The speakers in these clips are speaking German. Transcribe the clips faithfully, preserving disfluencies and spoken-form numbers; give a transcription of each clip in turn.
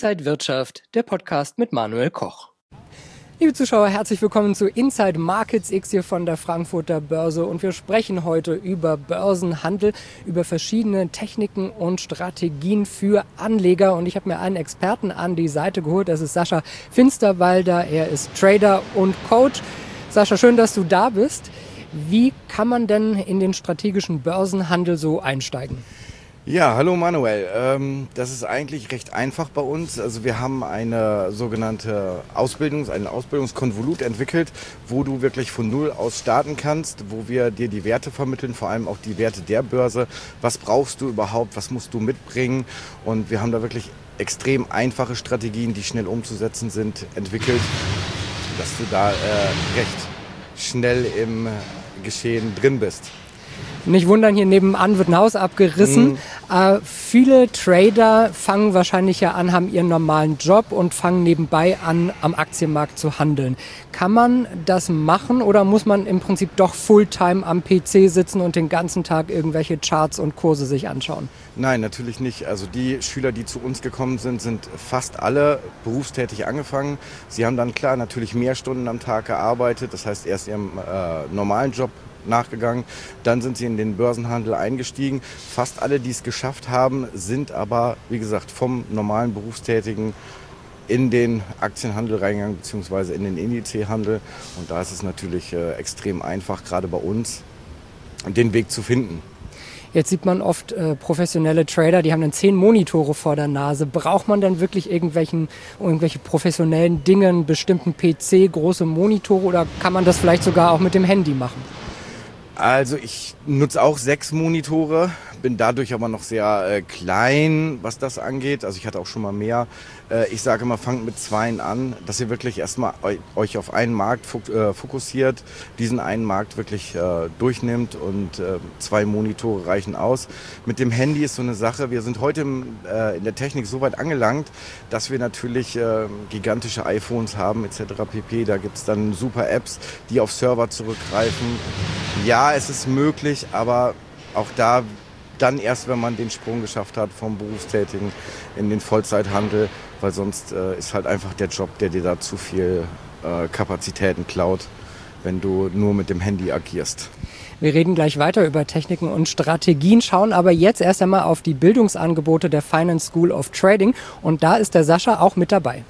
Inside Wirtschaft, der Podcast mit Manuel Koch. Liebe Zuschauer, herzlich willkommen zu Inside Markets X hier von der Frankfurter Börse und wir sprechen heute über Börsenhandel, über verschiedene Techniken und Strategien für Anleger und ich habe mir einen Experten an die Seite geholt, das ist Sascha Finsterwalder, er ist Trader und Coach. Sascha, schön, dass du da bist. Wie kann man denn in den strategischen Börsenhandel so einsteigen? Ja, hallo Manuel. Ähm, das ist eigentlich recht einfach bei uns. Also wir haben eine sogenannte Ausbildungs-, ein Ausbildungskonvolut entwickelt, wo du wirklich von Null aus starten kannst, wo wir dir die Werte vermitteln, vor allem auch die Werte der Börse. Was brauchst du überhaupt? Was musst du mitbringen? Und wir haben da wirklich extrem einfache Strategien, die schnell umzusetzen sind, entwickelt, dass du da äh, recht schnell im Geschehen drin bist. Nicht wundern, hier nebenan wird ein Haus abgerissen. Mhm. Äh, viele Trader fangen wahrscheinlich ja an, haben ihren normalen Job und fangen nebenbei an, am Aktienmarkt zu handeln. Kann man das machen oder muss man im Prinzip doch Fulltime am P C sitzen und den ganzen Tag irgendwelche Charts und Kurse sich anschauen? Nein, natürlich nicht. Also die Schüler, die zu uns gekommen sind, sind fast alle berufstätig angefangen. Sie haben dann klar natürlich mehr Stunden am Tag gearbeitet, das heißt erst ihrem äh, normalen Job nachgegangen, dann sind sie in den Börsenhandel eingestiegen. Fast alle, die es geschafft haben, sind aber, wie gesagt, vom normalen Berufstätigen in den Aktienhandel reingegangen, beziehungsweise in den Indizhandel. Und da ist es natürlich äh, extrem einfach, gerade bei uns, den Weg zu finden. Jetzt sieht man oft äh, professionelle Trader, die haben dann zehn Monitore vor der Nase. Braucht man dann wirklich irgendwelchen, irgendwelche professionellen Dinge, einen bestimmten P C, große Monitore oder kann man das vielleicht sogar auch mit dem Handy machen? Also ich nutze auch sechs Monitore, bin dadurch aber noch sehr äh, klein, was das angeht. Also ich hatte auch schon mal mehr. Äh, ich sage immer, fangt mit zweien an, dass ihr wirklich erstmal eu- euch auf einen Markt fok- äh, fokussiert, diesen einen Markt wirklich äh, durchnimmt und äh, zwei Monitore reichen aus. Mit dem Handy ist so eine Sache, wir sind heute im, äh, in der Technik so weit angelangt, dass wir natürlich äh, gigantische iPhones haben et cetera pp. Da gibt es dann super Apps, die auf Server zurückgreifen. Ja, es ist möglich, aber auch da dann erst, wenn man den Sprung geschafft hat vom Berufstätigen in den Vollzeithandel, weil sonst äh, ist halt einfach der Job, der dir da zu viel äh, Kapazitäten klaut, wenn du nur mit dem Handy agierst. Wir reden gleich weiter über Techniken und Strategien, schauen aber jetzt erst einmal auf die Bildungsangebote der Finance School of Trading und da ist der Sascha auch mit dabei.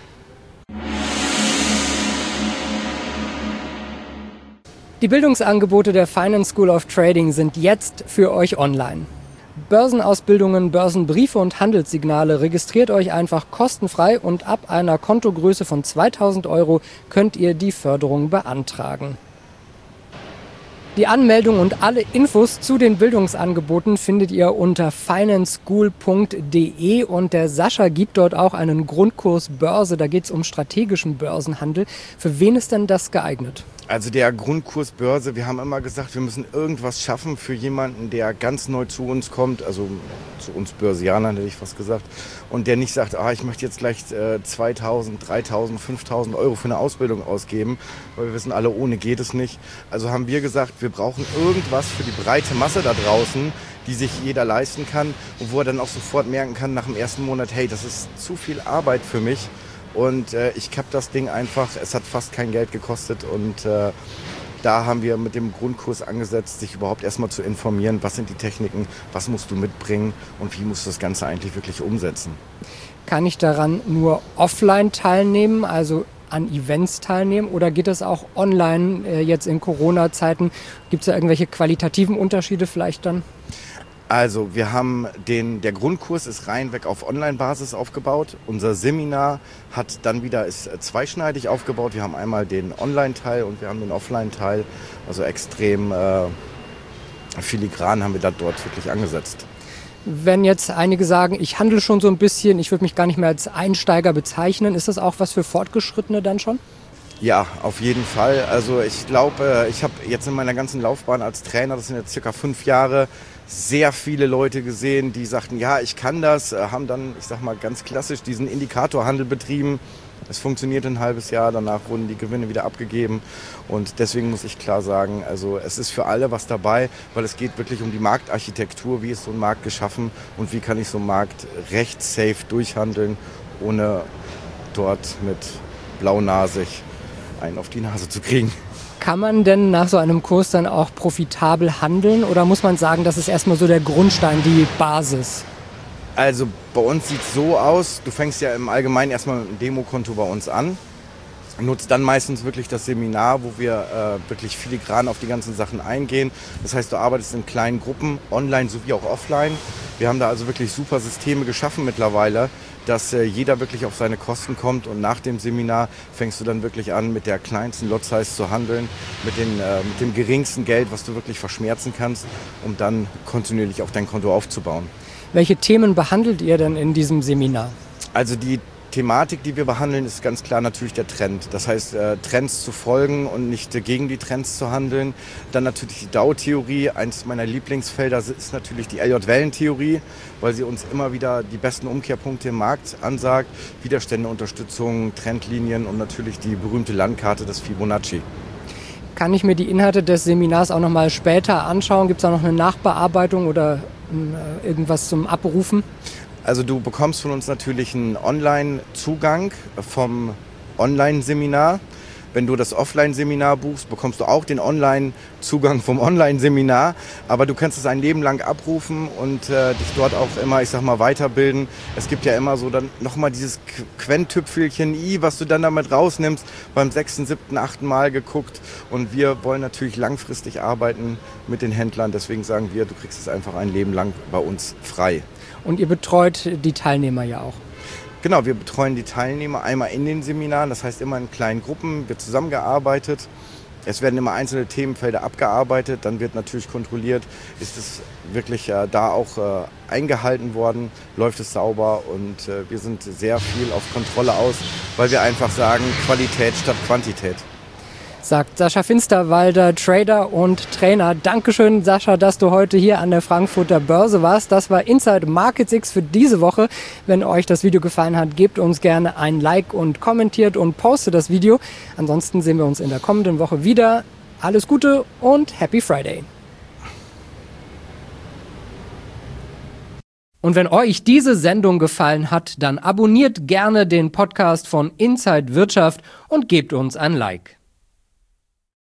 Die Bildungsangebote der Finance School of Trading sind jetzt für euch online. Börsenausbildungen, Börsenbriefe und Handelssignale. Registriert euch einfach kostenfrei und ab einer Kontogröße von zweitausend Euro könnt ihr die Förderung beantragen. Die Anmeldung und alle Infos zu den Bildungsangeboten findet ihr unter finance school punkt de und der Sascha gibt dort auch einen Grundkurs Börse, da geht es um strategischen Börsenhandel. Für wen ist denn das geeignet? Also der Grundkurs Börse, wir haben immer gesagt, wir müssen irgendwas schaffen für jemanden, der ganz neu zu uns kommt, also zu uns Börsianern hätte ich fast gesagt, und der nicht sagt, ah, ich möchte jetzt gleich äh, zweitausend, dreitausend, fünftausend Euro für eine Ausbildung ausgeben, weil wir wissen alle, ohne geht es nicht. Also haben wir gesagt, wir brauchen irgendwas für die breite Masse da draußen, die sich jeder leisten kann und wo er dann auch sofort merken kann nach dem ersten Monat, hey, das ist zu viel Arbeit für mich. Und äh, ich habe das Ding einfach, es hat fast kein Geld gekostet und äh, da haben wir mit dem Grundkurs angesetzt, sich überhaupt erstmal zu informieren, was sind die Techniken, was musst du mitbringen und wie musst du das Ganze eigentlich wirklich umsetzen. Kann ich daran nur offline teilnehmen, also an Events teilnehmen oder geht das auch online äh, jetzt in Corona-Zeiten? Gibt es da irgendwelche qualitativen Unterschiede vielleicht dann? Also wir haben den, der Grundkurs ist reinweg auf Online-Basis aufgebaut. Unser Seminar hat dann wieder, ist zweischneidig aufgebaut. Wir haben einmal den Online-Teil und wir haben den Offline-Teil. Also extrem äh, filigran haben wir das dort wirklich angesetzt. Wenn jetzt einige sagen, ich handle schon so ein bisschen, ich würde mich gar nicht mehr als Einsteiger bezeichnen, ist das auch was für Fortgeschrittene dann schon? Ja, auf jeden Fall. Also ich glaube, ich habe jetzt in meiner ganzen Laufbahn als Trainer, das sind jetzt circa fünf Jahre, sehr viele Leute gesehen, die sagten, ja, ich kann das, haben dann, ich sag mal ganz klassisch, diesen Indikatorhandel betrieben. Es funktioniert ein halbes Jahr, danach wurden die Gewinne wieder abgegeben und deswegen muss ich klar sagen, also es ist für alle was dabei, weil es geht wirklich um die Marktarchitektur, wie ist so ein Markt geschaffen und wie kann ich so einen Markt recht safe durchhandeln, ohne dort mit blaunasig einen auf die Nase zu kriegen. Kann man denn nach so einem Kurs dann auch profitabel handeln oder muss man sagen, das ist erstmal so der Grundstein, die Basis? Also bei uns sieht es so aus, du fängst ja im Allgemeinen erstmal mit einem Demokonto bei uns an, nutzt dann meistens wirklich das Seminar, wo wir äh, wirklich filigran auf die ganzen Sachen eingehen. Das heißt, du arbeitest in kleinen Gruppen, online sowie auch offline. Wir haben da also wirklich super Systeme geschaffen mittlerweile, dass äh, jeder wirklich auf seine Kosten kommt und nach dem Seminar fängst du dann wirklich an, mit der kleinsten Lot-Size zu handeln, mit, den, äh, mit dem geringsten Geld, was du wirklich verschmerzen kannst, um dann kontinuierlich auf dein Konto aufzubauen. Welche Themen behandelt ihr denn in diesem Seminar? Also die Thematik, die wir behandeln, ist ganz klar natürlich der Trend. Das heißt, äh, Trends zu folgen und nicht äh, gegen die Trends zu handeln. Dann natürlich die D A O-Theorie. Eines meiner Lieblingsfelder ist natürlich die Elliott-Wellen-Theorie, weil sie uns immer wieder die besten Umkehrpunkte im Markt ansagt. Widerstände, Unterstützung, Trendlinien und natürlich die berühmte Landkarte des Fibonacci. Kann ich mir die Inhalte des Seminars auch noch mal später anschauen? Gibt es da noch eine Nachbearbeitung oder äh, irgendwas zum Abrufen? Also du bekommst von uns natürlich einen Online-Zugang vom Online-Seminar. Wenn du das Offline-Seminar buchst, bekommst du auch den Online-Zugang vom Online-Seminar. Aber du kannst es ein Leben lang abrufen und äh, dich dort auch immer, ich sag mal, weiterbilden. Es gibt ja immer so dann nochmal dieses Quenttüpfelchen I, was du dann damit rausnimmst, beim sechsten, siebten, achten Mal geguckt. Und wir wollen natürlich langfristig arbeiten mit den Händlern. Deswegen sagen wir, du kriegst es einfach ein Leben lang bei uns frei. Und ihr betreut die Teilnehmer ja auch. Genau, wir betreuen die Teilnehmer einmal in den Seminaren, das heißt immer in kleinen Gruppen, wird zusammengearbeitet. Es werden immer einzelne Themenfelder abgearbeitet, dann wird natürlich kontrolliert, ist es wirklich äh, da auch äh, eingehalten worden, läuft es sauber und äh, wir sind sehr viel auf Kontrolle aus, weil wir einfach sagen, Qualität statt Quantität. Sagt Sascha Finsterwalder, Trader und Trainer. Dankeschön, Sascha, dass du heute hier an der Frankfurter Börse warst. Das war Inside Markets X für diese Woche. Wenn euch das Video gefallen hat, gebt uns gerne ein Like und kommentiert und postet das Video. Ansonsten sehen wir uns in der kommenden Woche wieder. Alles Gute und Happy Friday. Und wenn euch diese Sendung gefallen hat, dann abonniert gerne den Podcast von Inside Wirtschaft und gebt uns ein Like.